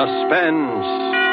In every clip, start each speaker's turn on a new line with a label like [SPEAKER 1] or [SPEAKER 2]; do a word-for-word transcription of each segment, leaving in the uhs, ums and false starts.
[SPEAKER 1] Suspense.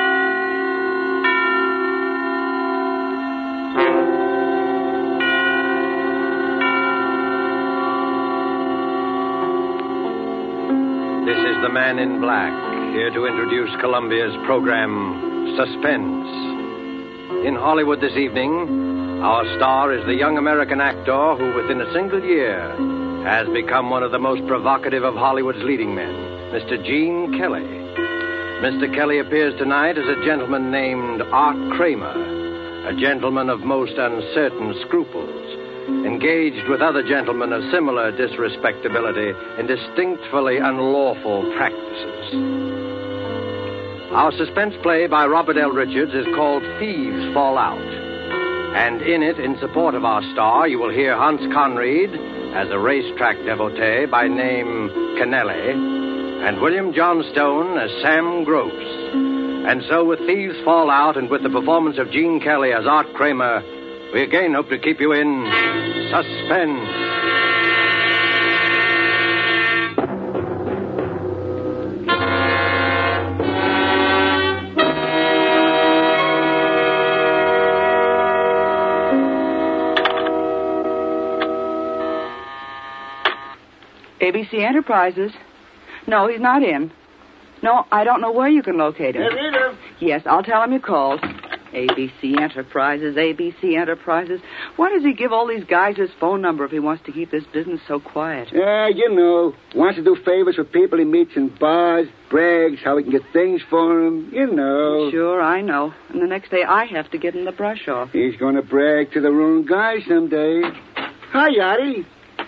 [SPEAKER 1] This is the Man in Black, here to introduce Columbia's program, Suspense. In Hollywood this evening, our star is the young American actor who, within a single year, has become one of the most provocative of Hollywood's leading men, Mister Gene Kelly. Mister Kelly appears tonight as a gentleman named Art Kramer, a gentleman of most uncertain scruples, engaged with other gentlemen of similar disrespectability in distinctly unlawful practices. Our suspense play by Robert L. Richards is called Thieves Fall Out. And in it, in support of our star, you will hear Hans Conried as a racetrack devotee by name Kennelly, and William Johnstone as Sam Gross. And so with Thieves Fall Out and with the performance of Gene Kelly as Art Kramer, we again hope to keep you in suspense.
[SPEAKER 2] A B C Enterprises. No, he's not in. No, I don't know where you can locate him.
[SPEAKER 3] Hey, Rita.
[SPEAKER 2] Yes, I'll tell him you called. A B C Enterprises, A B C Enterprises. Why does he give all these guys his phone number if he wants to keep this business so quiet?
[SPEAKER 3] Yeah, you know. Wants to do favors for people he meets in bars, brags how he can get things for them. You know.
[SPEAKER 2] Sure, I know. And the next day I have to get him the brush off.
[SPEAKER 3] He's going to brag to the wrong guy someday. Hi, Yachty.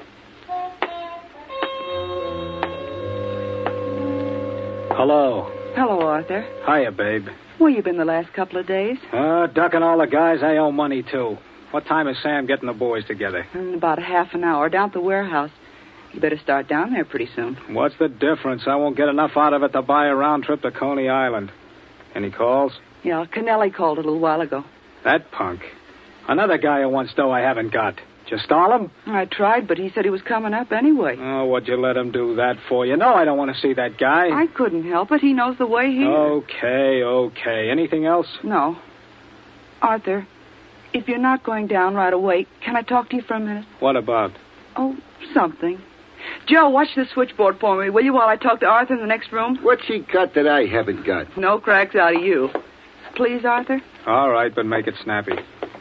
[SPEAKER 4] Hello.
[SPEAKER 2] Hello, Arthur.
[SPEAKER 4] Hiya, babe.
[SPEAKER 2] Where you been the last couple of days?
[SPEAKER 4] Uh, ducking all the guys I owe money to. What time is Sam getting the boys together?
[SPEAKER 2] In about a half an hour, down at the warehouse. You better start down there pretty soon.
[SPEAKER 4] What's the difference? I won't get enough out of it to buy a round trip to Coney Island. Any calls?
[SPEAKER 2] Yeah, Kennelly called a little while ago.
[SPEAKER 4] That punk. Another guy who wants dough I haven't got. Did you stall him?
[SPEAKER 2] I tried, but he said he was coming up anyway.
[SPEAKER 4] Oh, what'd you let him do that for? You know I don't want to see that guy.
[SPEAKER 2] I couldn't help it. He knows the way here.
[SPEAKER 4] Okay, okay. Anything else?
[SPEAKER 2] No. Arthur, if you're not going down right away, can I talk to you for a minute?
[SPEAKER 4] What about?
[SPEAKER 2] Oh, something. Joe, watch the switchboard for me, will you, while I talk to Arthur in the next room?
[SPEAKER 3] What's he got that I haven't got?
[SPEAKER 2] No cracks out of you. Please, Arthur?
[SPEAKER 4] All right, but make it snappy.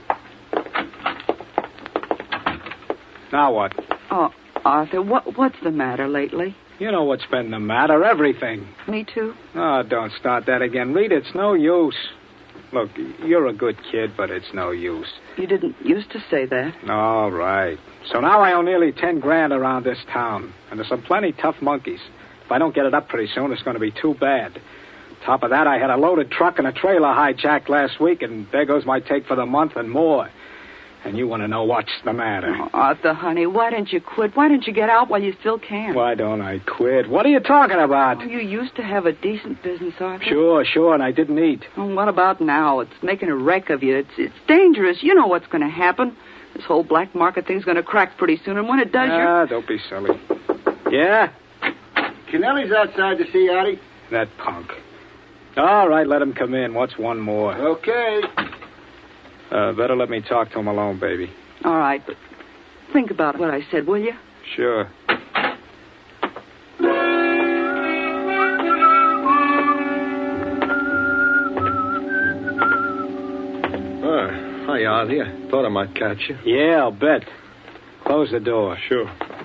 [SPEAKER 4] Now what?
[SPEAKER 2] Oh, Arthur, what what's the matter lately?
[SPEAKER 4] You know what's been the matter. Everything.
[SPEAKER 2] Me too.
[SPEAKER 4] Oh, don't start that again. Reed, it's no use. Look, you're a good kid, but it's no use.
[SPEAKER 2] You didn't used to say that.
[SPEAKER 4] All right. So now I owe nearly ten grand around this town. And there's some plenty tough monkeys. If I don't get it up pretty soon, it's going to be too bad. Top of that, I had a loaded truck and a trailer hijacked last week, and there goes my take for the month and more. And you want to know what's the matter.
[SPEAKER 2] Oh, Arthur, honey, why don't you quit? Why don't you get out while you still can?
[SPEAKER 4] Why don't I quit? What are you talking about?
[SPEAKER 2] Oh, you used to have a decent business, Arthur.
[SPEAKER 4] Sure, sure, and I didn't eat.
[SPEAKER 2] Oh, what about now? It's making a wreck of you. It's it's dangerous. You know what's going to happen. This whole black market thing's going to crack pretty soon, and when it does,
[SPEAKER 4] ah,
[SPEAKER 2] you're...
[SPEAKER 4] don't be silly. Yeah?
[SPEAKER 3] Kennelly's outside to see Yachty.
[SPEAKER 4] That punk. All right, let him come in. What's one more?
[SPEAKER 3] Okay.
[SPEAKER 4] Uh, better let me talk to him alone, baby.
[SPEAKER 2] All right, but think about what I said, will you?
[SPEAKER 4] Sure.
[SPEAKER 1] Oh, hi, Ozzy. I thought I might catch you.
[SPEAKER 4] Yeah, I'll bet. Close the door.
[SPEAKER 1] Sure.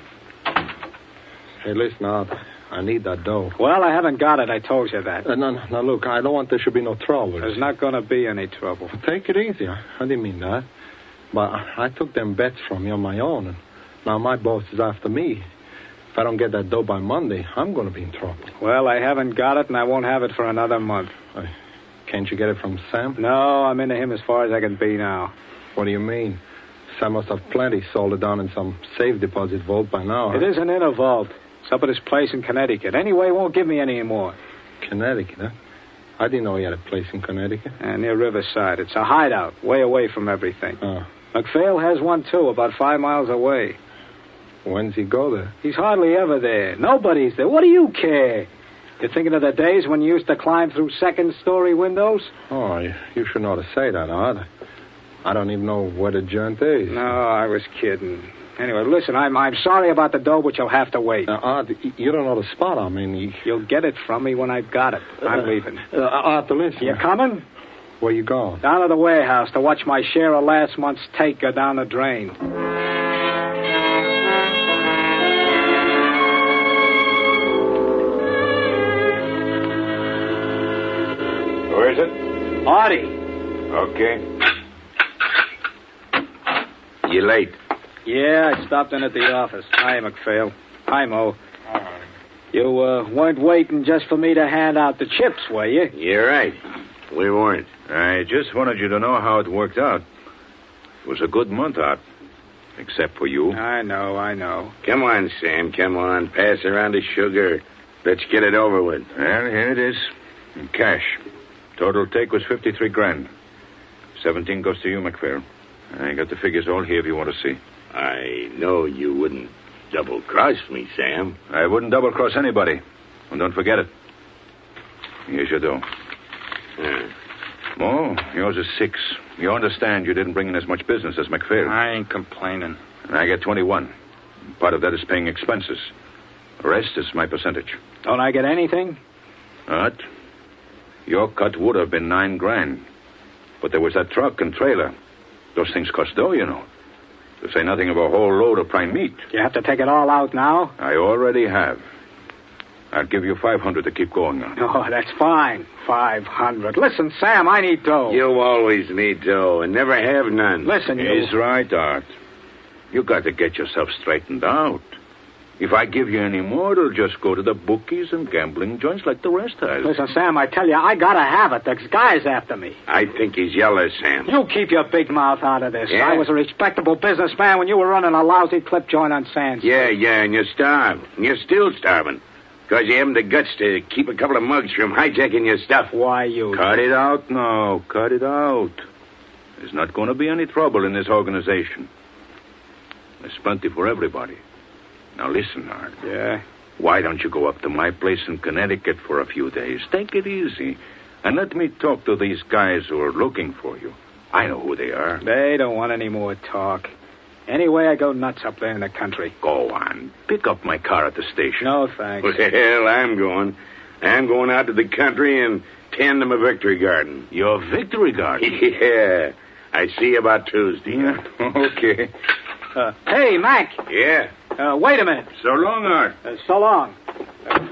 [SPEAKER 1] Hey, listen, Ozzy. I need that dough.
[SPEAKER 4] Well, I haven't got it. I told you that.
[SPEAKER 1] Uh, no, no, no, look, I don't want there should be no trouble.
[SPEAKER 4] There's not going to be any trouble.
[SPEAKER 1] Take it easy. I, I didn't mean that. But I, I took them bets from you on my own, and now my boss is after me. If I don't get that dough by Monday, I'm going to be in trouble.
[SPEAKER 4] Well, I haven't got it, and I won't have it for another month.
[SPEAKER 1] Uh, can't you get it from Sam?
[SPEAKER 4] No, I'm into him as far as I can be now.
[SPEAKER 1] What do you mean? Sam must have plenty sold it down in some safe deposit vault by now.
[SPEAKER 4] It
[SPEAKER 1] huh?
[SPEAKER 4] isn't in a vault. It's up at his place in Connecticut. Anyway, he won't give me any more.
[SPEAKER 1] Connecticut, huh? I didn't know he had a place in Connecticut.
[SPEAKER 4] Uh, near Riverside. It's a hideout, way away from everything.
[SPEAKER 1] Oh.
[SPEAKER 4] McPhail has one, too, about five miles away.
[SPEAKER 1] When's he go there?
[SPEAKER 4] He's hardly ever there. Nobody's there. What do you care? You thinking of the days when you used to climb through second-story windows?
[SPEAKER 5] Oh, you, you shouldn't ought to say that, Art. I don't even know where the joint is.
[SPEAKER 4] No, I was kidding. Anyway, listen, I'm I'm sorry about the dough, but you'll have to wait.
[SPEAKER 5] Uh, Art, you don't know the spot I mean. You...
[SPEAKER 4] You'll get it from me when I've got it. I'm
[SPEAKER 5] uh,
[SPEAKER 4] leaving.
[SPEAKER 5] Uh, Arthur, listen.
[SPEAKER 4] You coming?
[SPEAKER 5] Where you going?
[SPEAKER 4] Down to the warehouse to watch my share of last month's take go down the drain.
[SPEAKER 6] Where is it?
[SPEAKER 4] Artie.
[SPEAKER 6] Okay. You late?
[SPEAKER 4] Yeah, I stopped in at the office. Hi, McPhail. Hi, Mo.
[SPEAKER 6] Hi.
[SPEAKER 4] You uh, weren't waiting just for me to hand out the chips, were you?
[SPEAKER 6] You're right. We weren't. I just wanted you to know how it worked out. It was a good month out. Except for you.
[SPEAKER 4] I know, I know.
[SPEAKER 6] Come on, Sam. Come on. Pass around the sugar. Let's get it over with.
[SPEAKER 7] Well, here it is. In cash. Total take was fifty-three grand. Seventeen goes to you, McPhail. I got the figures all here if you want to see.
[SPEAKER 6] I know you wouldn't double-cross me, Sam.
[SPEAKER 7] I wouldn't double-cross anybody. And don't forget it. Here's your dough.
[SPEAKER 6] Yeah.
[SPEAKER 7] Oh, yours is six. You understand you didn't bring in as much business as McPhail.
[SPEAKER 8] I ain't complaining.
[SPEAKER 7] And I get twenty-one. Part of that is paying expenses. The rest is my percentage.
[SPEAKER 4] Don't I get anything?
[SPEAKER 7] What? Your cut would have been nine grand. But there was that truck and trailer. Those things cost dough, you know. To say nothing of a whole load of prime meat.
[SPEAKER 4] You have to take it all out now?
[SPEAKER 7] I already have. I'll give you five hundred to keep going on.
[SPEAKER 4] Oh, that's fine. Five hundred. Listen, Sam, I need dough.
[SPEAKER 6] You always need dough and never have none.
[SPEAKER 4] Listen, you...
[SPEAKER 7] He's right, Art. You got to get yourself straightened out. If I give you any more, it'll just go to the bookies and gambling joints like the rest has.
[SPEAKER 4] Listen, Sam, I tell you, I gotta have it. There's guys after me.
[SPEAKER 6] I think he's yellow, Sam.
[SPEAKER 4] You keep your big mouth out of this.
[SPEAKER 6] Yeah?
[SPEAKER 4] I was a respectable businessman when you were running a lousy clip joint on Sands.
[SPEAKER 6] Yeah, yeah, and you're starved. And you're still starving. Because you haven't the guts to keep a couple of mugs from hijacking your stuff.
[SPEAKER 4] Why, you...
[SPEAKER 7] Cut it out now. Cut it out. There's not going to be any trouble in this organization. There's plenty for everybody. Now listen, Art.
[SPEAKER 4] Yeah?
[SPEAKER 7] Why don't you go up to my place in Connecticut for a few days? Take it easy. And let me talk to these guys who are looking for you. I know who they are.
[SPEAKER 4] They don't want any more talk. Anyway, I go nuts up there in the country.
[SPEAKER 7] Go on. Pick up my car at the station.
[SPEAKER 4] No, thanks.
[SPEAKER 6] Well, I'm going. I'm going out to the country and tend to my victory garden.
[SPEAKER 7] Your victory garden?
[SPEAKER 6] Yeah. I see you about Tuesday.
[SPEAKER 7] Yeah. Okay.
[SPEAKER 4] Uh, hey, Mac.
[SPEAKER 6] Yeah?
[SPEAKER 4] Uh, wait a minute.
[SPEAKER 7] So long, Art.
[SPEAKER 4] Uh, so long. Uh,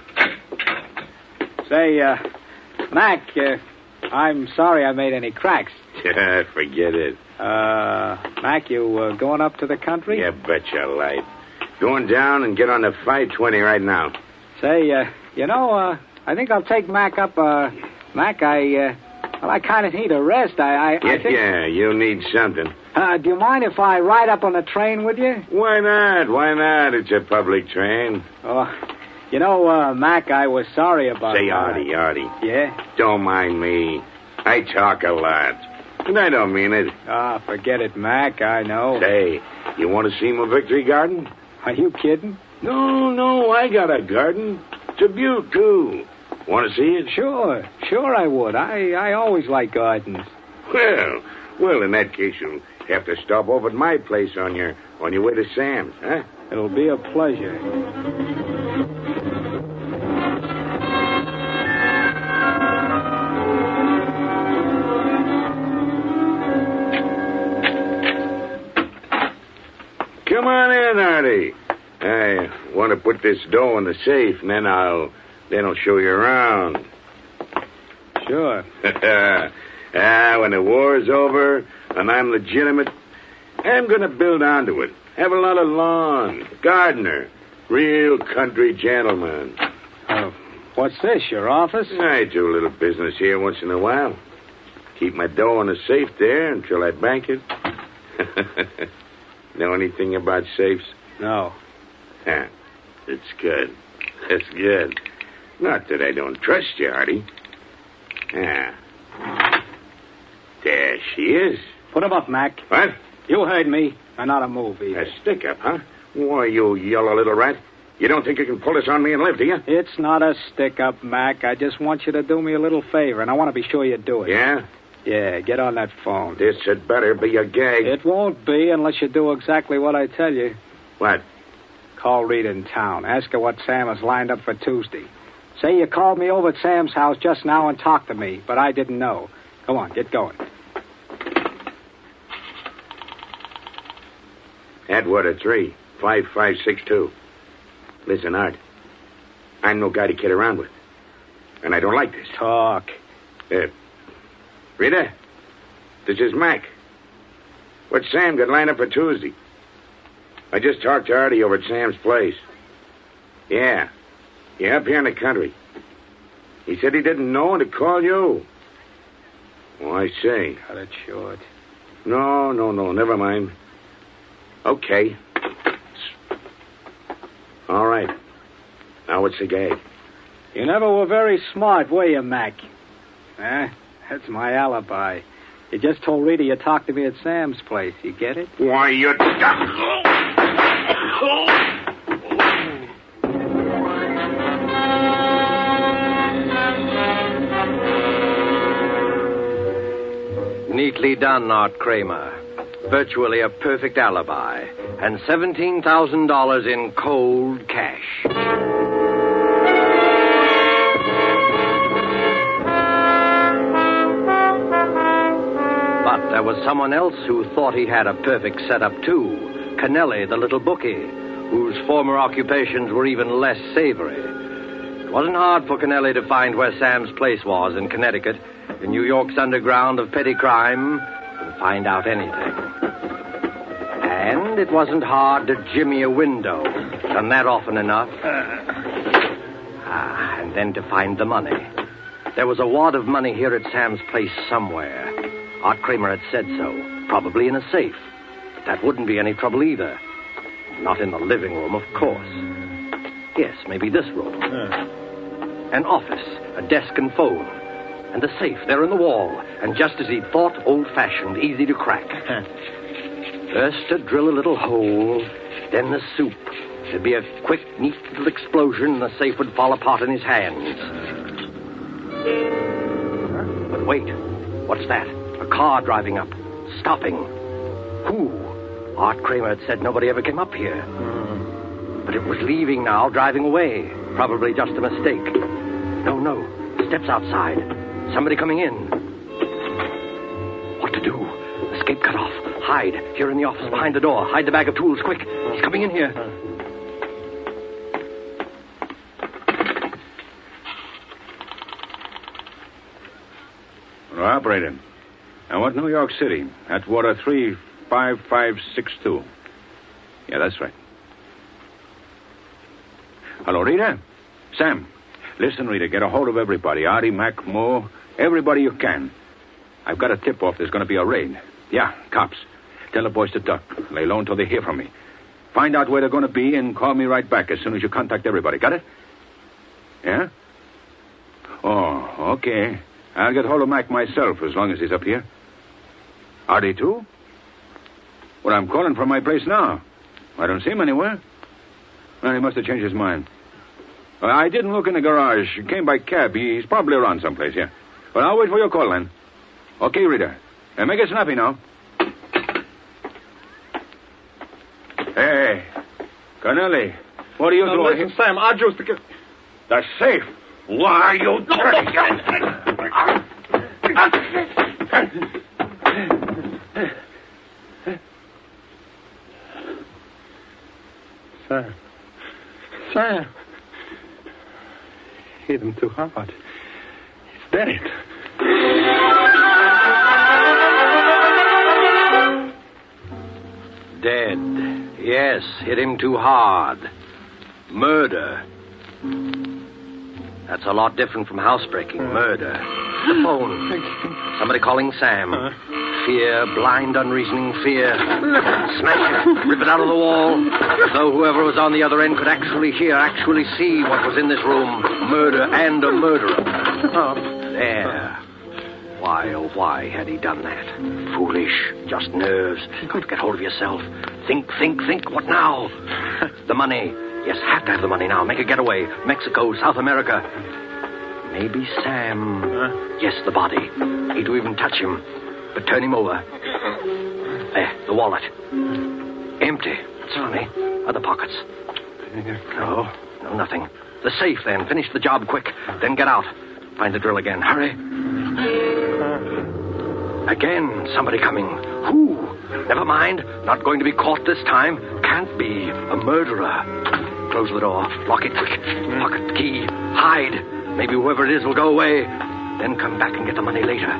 [SPEAKER 4] say, uh, Mac, uh, I'm sorry I made any cracks.
[SPEAKER 6] Yeah, forget it.
[SPEAKER 4] Uh, Mac, you uh, going up to the country?
[SPEAKER 6] Yeah, bet your life. Going down and get on the five twenty right now.
[SPEAKER 4] Say, uh, you know, uh, I think I'll take Mac up, uh, Mac, I, uh, well, I kind of need a rest. I, I,
[SPEAKER 6] Yeah,
[SPEAKER 4] I think...
[SPEAKER 6] yeah, you need something.
[SPEAKER 4] Uh, do you mind if I ride up on the train with you?
[SPEAKER 6] Why not? Why not? It's a public train.
[SPEAKER 4] Oh, you know, uh, Mac, I was sorry about...
[SPEAKER 6] Say,
[SPEAKER 4] uh,
[SPEAKER 6] Artie, Artie.
[SPEAKER 4] Yeah?
[SPEAKER 6] Don't mind me. I talk a lot. And I don't mean it.
[SPEAKER 4] Ah, forget it, Mac, I know.
[SPEAKER 6] Say, you want to see my victory garden?
[SPEAKER 4] Are you kidding?
[SPEAKER 6] No, no, I got a garden. It's a beaut, too. Want to see it?
[SPEAKER 4] Sure, sure I would. I, I always like gardens.
[SPEAKER 6] Well, well, in that case, you'll have to stop over at my place on your on your way to Sam's, huh?
[SPEAKER 4] It'll be a pleasure.
[SPEAKER 6] Come on in, Artie. I want to put this dough in the safe, and then I'll then I'll show you around.
[SPEAKER 4] Sure.
[SPEAKER 6] Ah, when the war's over and I'm legitimate, I'm going to build onto it. Have a lot of lawn, gardener, real country gentleman.
[SPEAKER 4] Uh, what's this, your office?
[SPEAKER 6] I do a little business here once in a while. Keep my dough in the safe there until I bank it. Know anything about safes?
[SPEAKER 4] No.
[SPEAKER 6] Huh. It's good. That's good. Not that I don't trust you, Artie. Ah. There she is.
[SPEAKER 4] Put him up, Mac.
[SPEAKER 6] What?
[SPEAKER 4] You heard me. And not a move either.
[SPEAKER 6] A stick-up, huh? Why, you yellow little rat. You don't think you can pull this on me and live, do you?
[SPEAKER 4] It's not a stick-up, Mac. I just want you to do me a little favor, and I want to be sure you do it.
[SPEAKER 6] Yeah?
[SPEAKER 4] Yeah, get on that phone.
[SPEAKER 6] This had better be a gag.
[SPEAKER 4] It won't be unless you do exactly what I tell you.
[SPEAKER 6] What?
[SPEAKER 4] Call Rita in town. Ask her what Sam has lined up for Tuesday. Say you called me over at Sam's house just now and talked to me, but I didn't know. Come on, get going.
[SPEAKER 6] Atwater three, five five six two. Listen, Art. I'm no guy to kid around with. And I don't like this.
[SPEAKER 4] Talk.
[SPEAKER 6] Uh, Rita? This is Mac. What's Sam got lined up for Tuesday? I just talked to Artie over at Sam's place. Yeah. Yeah, up here in the country. He said he didn't know and to call you. Oh, I see.
[SPEAKER 4] Cut it short.
[SPEAKER 6] No, no, no. Never mind. Okay. All right. Now what's the gag?
[SPEAKER 4] You never were very smart, were you, Mac? Eh? That's my alibi. You just told Rita you talked to me at Sam's place. You get it?
[SPEAKER 6] Why, you...
[SPEAKER 1] Neatly done, Art Kramer. Virtually a perfect alibi. And seventeen thousand dollars in cold cash. But there was someone else who thought he had a perfect setup, too. Kennelly, the little bookie, whose former occupations were even less savory. It wasn't hard for Kennelly to find where Sam's place was in Connecticut, in New York's underground of petty crime, and find out anything. And it wasn't hard to jimmy a window. Done that often enough. Ah, and then to find the money. There was a wad of money here at Sam's place somewhere. Art Kramer had said so. Probably in a safe. But that wouldn't be any trouble either. Not in the living room, of course. Yes, maybe this room. An office, a desk and phone. And a safe there in the wall. And just as he'd thought, old-fashioned, easy to crack. First to drill a little hole, then the soup. There'd be a quick, neat little explosion, and the safe would fall apart in his hands. But wait, what's that? A car driving up, stopping. Who? Art Kramer had said nobody ever came up here. But it was leaving now, driving away. Probably just a mistake. No, no, steps outside. Somebody coming in. What to do? Escape cut off. Hide. Here in the office, behind the door. Hide the bag of tools, quick. He's coming in here.
[SPEAKER 7] Well, operator. I want New York City. Atwater three five five six two. Yeah, that's right. Hello, Rita? Sam. Listen, Rita, get a hold of everybody. Artie, Mac, Moore, everybody you can. I've got a tip-off there's going to be a raid. Yeah, cops. Tell the boys to duck. Lay low until they hear from me. Find out where they're going to be and call me right back as soon as you contact everybody. Got it? Yeah? Oh, okay. I'll get hold of Mac myself as long as he's up here. Artie, too? Well, I'm calling from my place now. I don't see him anywhere. Well, he must have changed his mind. Well, I didn't look in the garage. He came by cab. He's probably around someplace, yeah. Well, I'll wait for your call, then. Okay, Rita. And make it snappy now. Hey, Connelly, what are you
[SPEAKER 5] now,
[SPEAKER 7] doing
[SPEAKER 5] listen,
[SPEAKER 7] here?
[SPEAKER 5] Sam, I just...
[SPEAKER 7] The safe. Why are you doing
[SPEAKER 5] Sam. Sam. Hit him too hard. He's dead.
[SPEAKER 1] Dead. Yes, hit him too hard. Murder. That's a lot different from housebreaking. Murder. The phone. Somebody calling Sam. Fear, blind, unreasoning fear. Smash it. Rip it out of the wall. As though whoever was on the other end could actually hear, actually see what was in this room. Murder and a murderer. There. Why, oh, why had he done that? Foolish. Just nerves. Got to get hold of yourself. Think, think, think. What now? The money. Yes, have to have the money now. Make a getaway. Mexico, South America. Maybe Sam.
[SPEAKER 5] Huh?
[SPEAKER 1] Yes, the body. Hate to even touch him. But turn him over. There, the wallet. Empty. What's funny? Other pockets. No, no, nothing. The safe, then. Finish the job quick. Then get out. Find the drill again. Hurry. Again, somebody coming. Who? Never mind. Not going to be caught this time. Can't be. A murderer. Close the door. Lock it quick. Pocket the key. Hide. Maybe whoever it is will go away. Then come back and get the money later.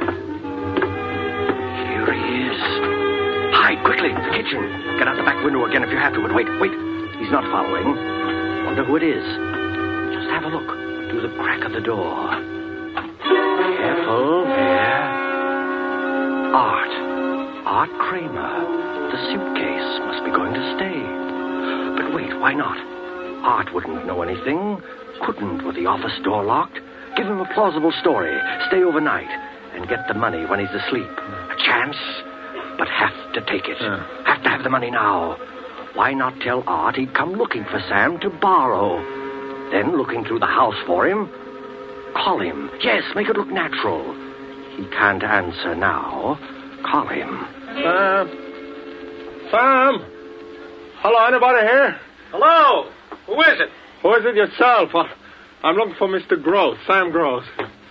[SPEAKER 1] Here he is. Hide quickly. The kitchen. Get out the back window again if you have to. But wait, wait. He's not following. Wonder who it is. Just have a look. Through the crack of the door. Careful. There. Art. Art Kramer. The suitcase must be going to stay. But wait, why not? Art wouldn't know anything. Couldn't with the office door locked. Give him a plausible story. Stay overnight. And get the money when he's asleep. A chance, but have to take it.
[SPEAKER 5] Yeah.
[SPEAKER 1] Have to have the money now. Why not tell Art he'd come looking for Sam to borrow? Then, looking through the house for him, call him. Yes, make it look natural. He can't answer now. Call him.
[SPEAKER 5] Sam? Sam? Hello, anybody here?
[SPEAKER 4] Hello? Who is it?
[SPEAKER 5] Who is it yourself? I, I'm looking for Mister Gross, Sam Gross.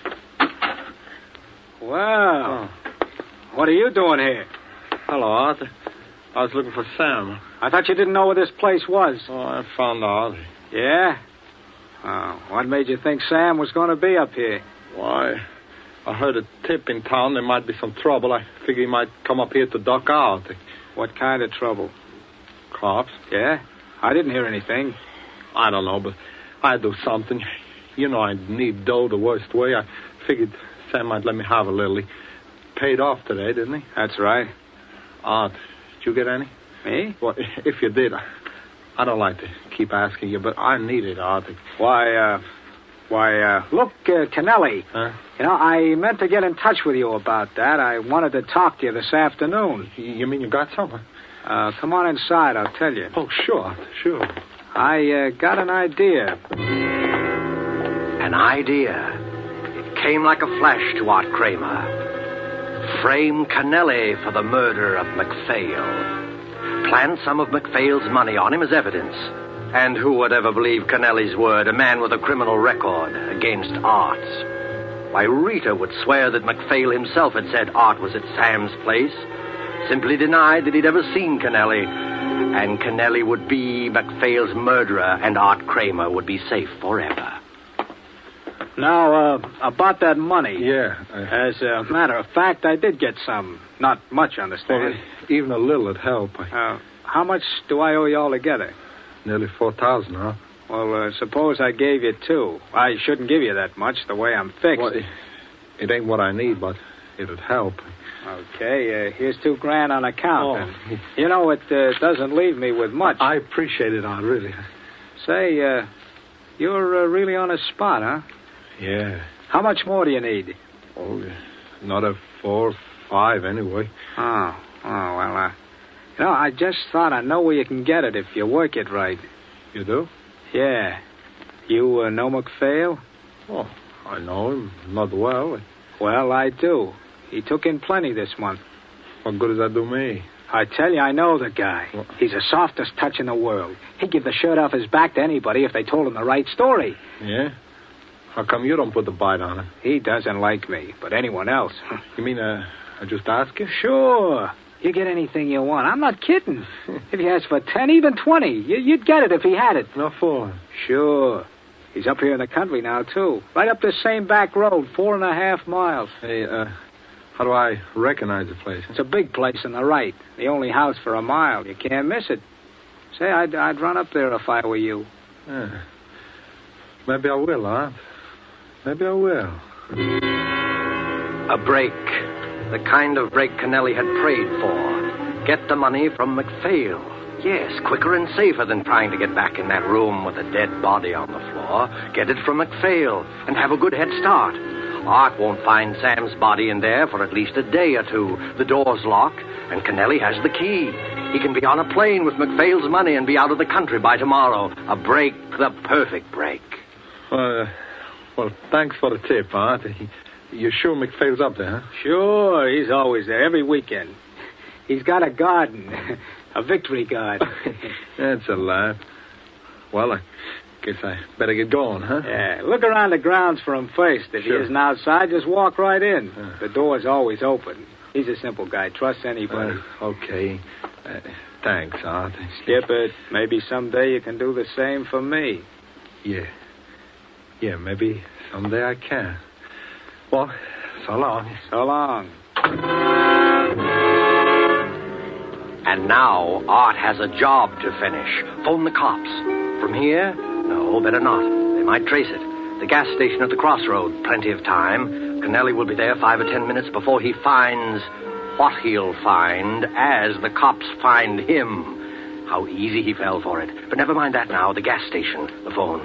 [SPEAKER 4] Well, what are you doing here?
[SPEAKER 5] Hello, Arthur. I was looking for Sam.
[SPEAKER 4] I thought you didn't know where this place was.
[SPEAKER 5] Oh, I found out.
[SPEAKER 4] Yeah? Oh, what made you think Sam was going to be up here?
[SPEAKER 5] Why, I heard a tip in town there might be some trouble. I figured he might come up here to duck out.
[SPEAKER 4] What kind of trouble?
[SPEAKER 5] Cops?
[SPEAKER 4] Yeah? I didn't hear anything.
[SPEAKER 5] I don't know, but I'd do something. You know I need dough the worst way. I figured Sam might let me have a little. He paid off today, didn't he?
[SPEAKER 4] That's right.
[SPEAKER 5] Art, did you get any?
[SPEAKER 4] Me?
[SPEAKER 5] Well, if you did, I, I don't like to keep asking you, but I need it, Art.
[SPEAKER 4] Why, uh... Why, uh... Look, uh, Kennelly.
[SPEAKER 5] Huh?
[SPEAKER 4] You know, I meant to get in touch with you about that. I wanted to talk to you this afternoon.
[SPEAKER 5] You mean you got something?
[SPEAKER 4] Uh, come on inside, I'll tell you.
[SPEAKER 5] Oh, sure, sure.
[SPEAKER 4] I, uh, got an idea.
[SPEAKER 1] An idea. It came like a flash to Art Kramer. Frame Kennelly for the murder of MacPhail. Plant some of MacPhail's money on him as evidence. And who would ever believe Kennelly's word, a man with a criminal record, against Art's? Why, Rita would swear that MacPhail himself had said Art was at Sam's place. Simply denied that he'd ever seen Kennelly. And Kennelly would be MacPhail's murderer, and Art Kramer would be safe forever.
[SPEAKER 4] Now, uh, about that money.
[SPEAKER 5] Yeah. I...
[SPEAKER 4] As a matter of fact, I did get some. Not much, understand.
[SPEAKER 5] Well, even a little would help.
[SPEAKER 4] Uh, how much do I owe you all together?
[SPEAKER 5] Nearly four thousand, huh?
[SPEAKER 4] Well, uh, suppose I gave you two. I shouldn't give you that much, the way I'm fixed.
[SPEAKER 5] Well, it, it ain't what I need, but it'd help.
[SPEAKER 4] Okay, uh, here's two grand on account.
[SPEAKER 5] Oh.
[SPEAKER 4] And, you know, it uh, doesn't leave me with much.
[SPEAKER 5] I appreciate it, Art, really.
[SPEAKER 4] Say, uh, you're uh, really on a spot, huh?
[SPEAKER 5] Yeah.
[SPEAKER 4] How much more do you need?
[SPEAKER 5] Oh, another four, five anyway.
[SPEAKER 4] Oh, oh, well, uh, you know, I just thought I know where you can get it if you work it right.
[SPEAKER 5] You do?
[SPEAKER 4] Yeah. You uh, know MacPhail?
[SPEAKER 5] Oh, I know him. Not well.
[SPEAKER 4] Well, I do. He took in plenty this month.
[SPEAKER 5] What good does that do me?
[SPEAKER 4] I tell you, I know the guy.
[SPEAKER 5] What?
[SPEAKER 4] He's the softest touch in the world. He'd give the shirt off his back to anybody if they told him the right story.
[SPEAKER 5] Yeah? How come you don't put the bite on it?
[SPEAKER 4] He doesn't like me, but anyone else.
[SPEAKER 5] You mean, uh, I just ask you?
[SPEAKER 4] Sure. You get anything you want. I'm not kidding. If he asks for ten, even twenty, you, you'd get it if he had it.
[SPEAKER 5] No fooling.
[SPEAKER 4] Sure. He's up here in the country now, too. Right up this same back road, four and a half miles.
[SPEAKER 5] Hey, uh, how do I recognize the place?
[SPEAKER 4] It's a big place on the right. The only house for a mile. You can't miss it. Say, I'd, I'd run up there if I were you.
[SPEAKER 5] Yeah. Maybe I will, huh? Maybe I will.
[SPEAKER 1] A break. The kind of break Kennelly had prayed for. Get the money from MacPhail. Yes, quicker and safer than trying to get back in that room with a dead body on the floor. Get it from MacPhail and have a good head start. Art won't find Sam's body in there for at least a day or two. The door's locked. And Kennelly has the key. He can be on a plane with McPhail's money and be out of the country by tomorrow. A break, the perfect break.
[SPEAKER 5] Uh, well, thanks for the tip, Art. You sure McPhail's up there, huh?
[SPEAKER 4] Sure, he's always there, every weekend. He's got a garden, a victory garden.
[SPEAKER 5] That's a laugh. Well, I guess I better get going, huh?
[SPEAKER 4] Yeah, look around the grounds for him first. If
[SPEAKER 5] Sure.
[SPEAKER 4] he isn't outside, just walk right in.
[SPEAKER 5] Uh.
[SPEAKER 4] The door's always open. He's a simple guy. Trust anybody.
[SPEAKER 5] Uh, okay. Uh, thanks, Art.
[SPEAKER 4] Skip it. Maybe someday you can do the same for me.
[SPEAKER 5] Yeah. Yeah, maybe someday I can. Well, so long.
[SPEAKER 4] So long.
[SPEAKER 1] And now, Art has a job to finish. Phone the cops. From here? No, better not. They might trace it. The gas station at the crossroad. Plenty of time. Kennelly will be there five or ten minutes before he finds what he'll find as the cops find him. How easy he fell for it. But never mind that now. The gas station. The phone.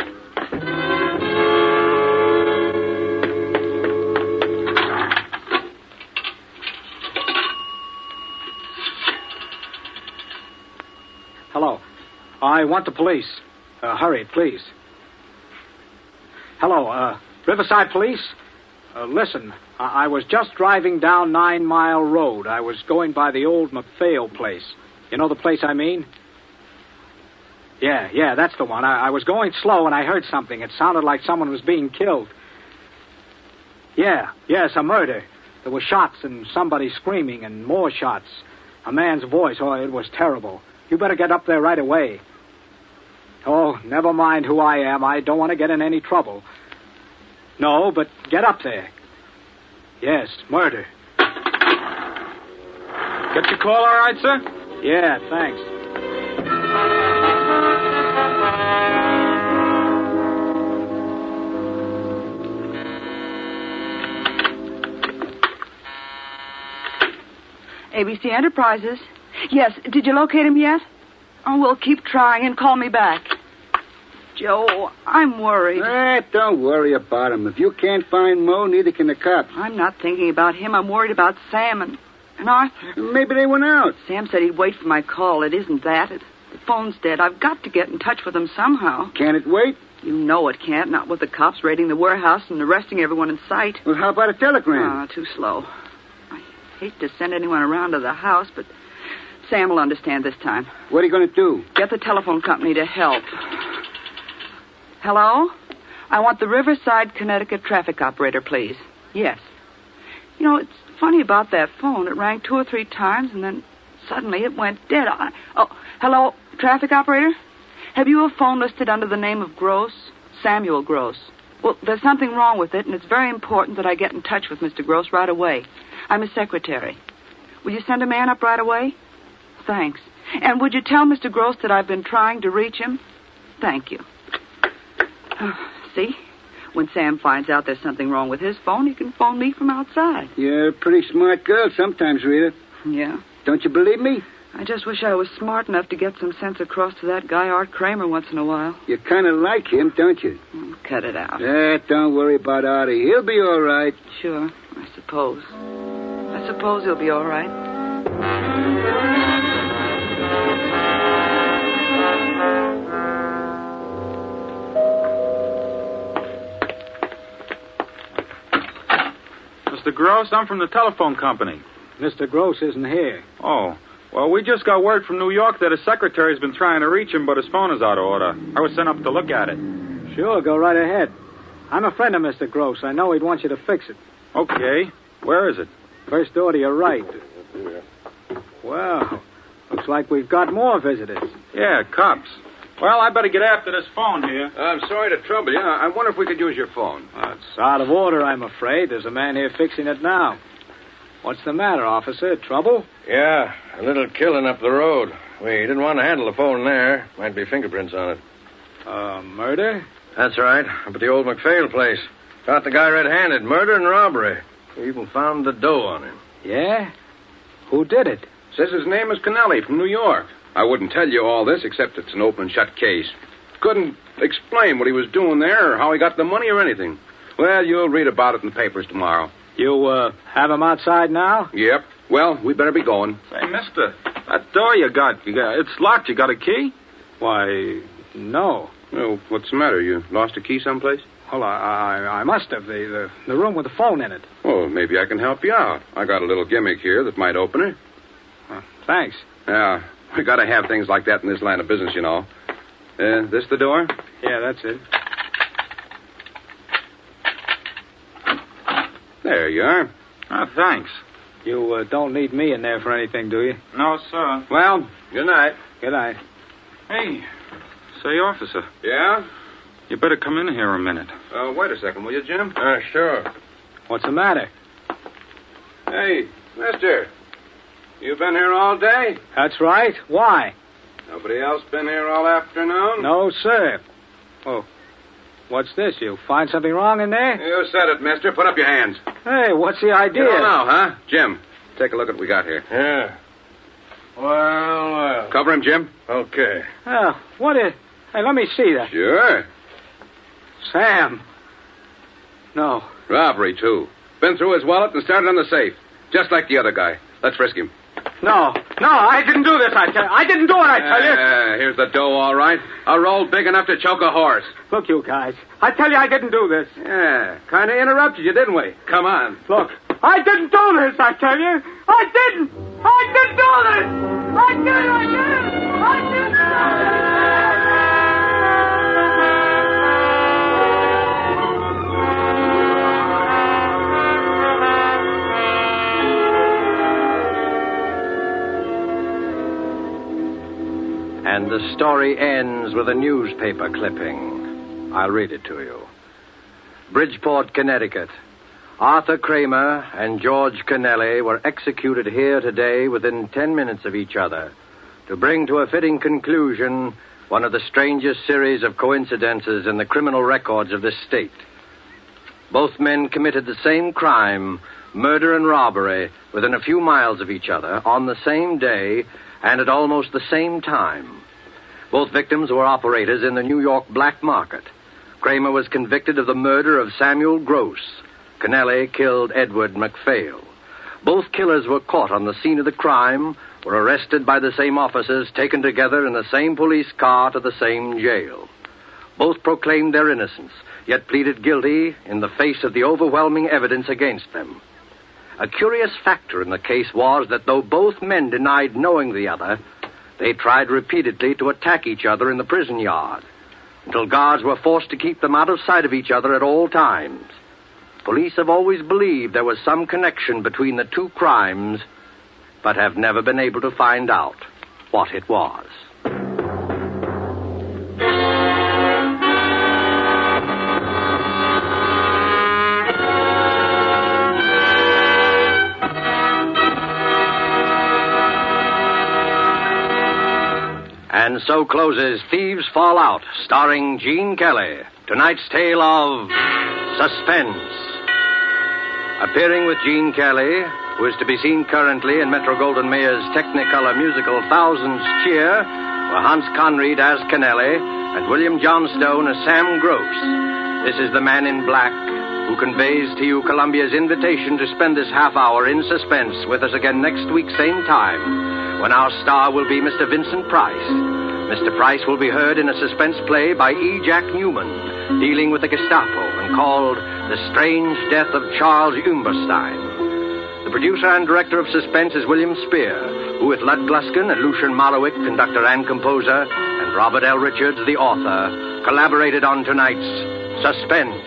[SPEAKER 4] Hello. I want the police. Uh, hurry, please. Hello, uh, Riverside Police? Uh, listen, I-, I was just driving down Nine Mile Road. I was going by the old McPhail place. You know the place I mean? Yeah, yeah, that's the one. I, I was going slow and I heard something. It sounded like someone was being killed. Yeah, yes, a murder. There were shots and somebody screaming and more shots. A man's voice. Oh, it was terrible. You better get up there right away. Oh, never mind who I am. I don't want to get in any trouble. No, but get up there. Yes, murder.
[SPEAKER 7] Get your call all right, sir?
[SPEAKER 4] Yeah, thanks.
[SPEAKER 2] A B C Enterprises. Yes, did you locate him yet? Oh, we'll keep trying and call me back. Joe, I'm worried.
[SPEAKER 3] Eh, don't worry about him. If you can't find Mo, neither can the cops.
[SPEAKER 2] I'm not thinking about him. I'm worried about Sam and, and Arthur.
[SPEAKER 3] Maybe they went out.
[SPEAKER 2] Sam said he'd wait for my call. It isn't that. It, the phone's dead. I've got to get in touch with them somehow.
[SPEAKER 3] Can it wait?
[SPEAKER 2] You know it can't. Not with the cops raiding the warehouse and arresting everyone in sight.
[SPEAKER 3] Well, how about a telegram?
[SPEAKER 2] Ah, too slow. I hate to send anyone around to the house, but Sam will understand this time.
[SPEAKER 3] What are you going to do?
[SPEAKER 2] Get the telephone company to help. Hello? I want the Riverside, Connecticut traffic operator, please. Yes. You know, it's funny about that phone. It rang two or three times, and then suddenly it went dead. I... Oh, hello, traffic operator? Have you a phone listed under the name of Gross? Samuel Gross. Well, there's something wrong with it, and it's very important that I get in touch with Mister Gross right away. I'm his secretary. Will you send a man up right away? Thanks. And would you tell Mister Gross that I've been trying to reach him? Thank you. See? When Sam finds out there's something wrong with his phone, he can phone me from outside.
[SPEAKER 3] You're a pretty smart girl sometimes, Rita.
[SPEAKER 2] Yeah?
[SPEAKER 3] Don't you believe me?
[SPEAKER 2] I just wish I was smart enough to get some sense across to that guy Art Kramer once in a while.
[SPEAKER 3] You kind of like him, don't you?
[SPEAKER 2] Oh, cut it out.
[SPEAKER 3] Eh, don't worry about Artie. He'll be all right.
[SPEAKER 2] Sure, I suppose. I suppose he'll be all right.
[SPEAKER 7] Mister Gross, I'm from the telephone company.
[SPEAKER 4] Mister Gross isn't here.
[SPEAKER 7] Oh, well, we just got word from New York that his secretary's been trying to reach him, but his phone is out of order. I was sent up to look at it.
[SPEAKER 4] Sure, go right ahead. I'm a friend of Mister Gross. I know he'd want you to fix it.
[SPEAKER 7] Okay. Where is it?
[SPEAKER 4] First door to your right. Well, looks like we've got more visitors.
[SPEAKER 7] Yeah, cops. Well, I better get after this phone here. I'm sorry to trouble you. I wonder if we could use your phone.
[SPEAKER 4] Uh, it's out of order, I'm afraid. There's a man here fixing it now. What's the matter, officer? Trouble?
[SPEAKER 1] Yeah, a little killing up the road. We didn't want to handle the phone there. Might be fingerprints on it.
[SPEAKER 4] Uh, murder?
[SPEAKER 1] That's right. Up at the old McPhail place. Caught the guy red-handed. Murder and robbery. We even found the dough on him.
[SPEAKER 4] Yeah? Who did it?
[SPEAKER 7] Says his name is Kennelly from New York. I wouldn't tell you all this except it's an open and shut case. Couldn't explain what he was doing there or how he got the money or anything. Well, you'll read about it in the papers tomorrow.
[SPEAKER 4] You, uh, have him outside now?
[SPEAKER 7] Yep. Well, we better be going.
[SPEAKER 5] Say, mister, that door you got, you got, it's locked. You got a key?
[SPEAKER 4] Why, no.
[SPEAKER 7] Well, what's the matter? You lost a key someplace?
[SPEAKER 4] Well, I, I, I must have. The, the, the room with the phone in it.
[SPEAKER 7] Well, maybe I can help you out. I got a little gimmick here that might open it.
[SPEAKER 4] Uh, thanks.
[SPEAKER 7] Yeah, we got to have things like that in this line of business, you know. Uh, this the door?
[SPEAKER 4] Yeah, that's it.
[SPEAKER 7] There you are.
[SPEAKER 5] Oh, thanks.
[SPEAKER 4] You uh, don't need me in there for anything, do you?
[SPEAKER 5] No, sir.
[SPEAKER 7] Well, good night.
[SPEAKER 4] Good night.
[SPEAKER 5] Hey, say, officer,
[SPEAKER 7] Yeah?
[SPEAKER 5] you better come in here a minute.
[SPEAKER 7] Uh, wait a second, will you, Jim? Uh, sure.
[SPEAKER 4] What's the matter?
[SPEAKER 7] Hey, mister. You been here all day?
[SPEAKER 4] That's right. Why?
[SPEAKER 7] Nobody else been here all afternoon?
[SPEAKER 4] No, sir. Oh, what's this? You find something wrong in there?
[SPEAKER 7] You said it, mister. Put up your hands.
[SPEAKER 4] Hey, what's the idea?
[SPEAKER 7] You don't know, huh? Jim, take a look at what we got here.
[SPEAKER 5] Yeah. Well, well.
[SPEAKER 7] Cover him, Jim.
[SPEAKER 5] Okay.
[SPEAKER 4] Oh, what is... Hey, let me see that.
[SPEAKER 7] Sure.
[SPEAKER 4] Sam. No.
[SPEAKER 7] Robbery, too. Been through his wallet and started on the safe. Just like the other guy. Let's frisk him.
[SPEAKER 4] No. No, I didn't do this, I tell you. I didn't do it, I tell you.
[SPEAKER 7] Uh, here's the dough, all right. A roll big enough to choke a horse.
[SPEAKER 4] Look, you guys. I tell you I didn't do this.
[SPEAKER 7] Yeah, kind of interrupted you, didn't we? Come on.
[SPEAKER 4] Look, I didn't do this, I tell you. I didn't. I didn't do this. I did, I did. I didn't.
[SPEAKER 1] And the story ends with a newspaper clipping. I'll read it to you. Bridgeport, Connecticut. Arthur Kramer and George Kennelly were executed here today within ten minutes of each other to bring to a fitting conclusion one of the strangest series of coincidences in the criminal records of this state. Both men committed the same crime, murder and robbery, within a few miles of each other on the same day and at almost the same time. Both victims were operators in the New York black market. Kramer was convicted of the murder of Samuel Gross. Kennelly killed Edward MacPhail. Both killers were caught on the scene of the crime, were arrested by the same officers, taken together in the same police car to the same jail. Both proclaimed their innocence, yet pleaded guilty in the face of the overwhelming evidence against them. A curious factor in the case was that though both men denied knowing the other, they tried repeatedly to attack each other in the prison yard, until guards were forced to keep them out of sight of each other at all times. Police have always believed there was some connection between the two crimes, but have never been able to find out what it was. And so closes Thieves Fall Out, starring Gene Kelly. Tonight's tale of suspense. Appearing with Gene Kelly, who is to be seen currently in Metro-Goldwyn-Mayer's Technicolor musical Thousands Cheer, were Hans Conried as Kennelly and William Johnstone as Sam Gross. This is the Man in Black, who conveys to you Columbia's invitation to spend this half hour in suspense with us again next week, same time, when our star will be Mister Vincent Price. Mister Price will be heard in a suspense play by E. Jack Newman, dealing with the Gestapo and called The Strange Death of Charles Umberstein. The producer and director of Suspense is William Spear, who with Lud Gluskin and Lucian Malowick, conductor and composer, and Robert L. Richards, the author, collaborated on tonight's Suspense.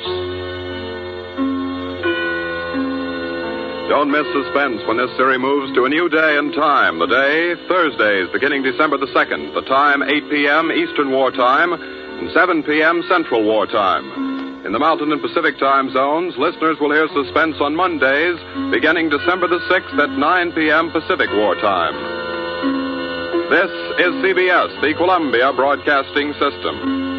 [SPEAKER 8] Don't miss Suspense when this series moves to a new day and time. The day, Thursdays, beginning December the second. The time, eight p.m. Eastern War Time and seven p.m. Central War Time. In the Mountain and Pacific time zones, listeners will hear Suspense on Mondays, beginning December the sixth at nine p.m. Pacific War Time. This is C B S, the Columbia Broadcasting System.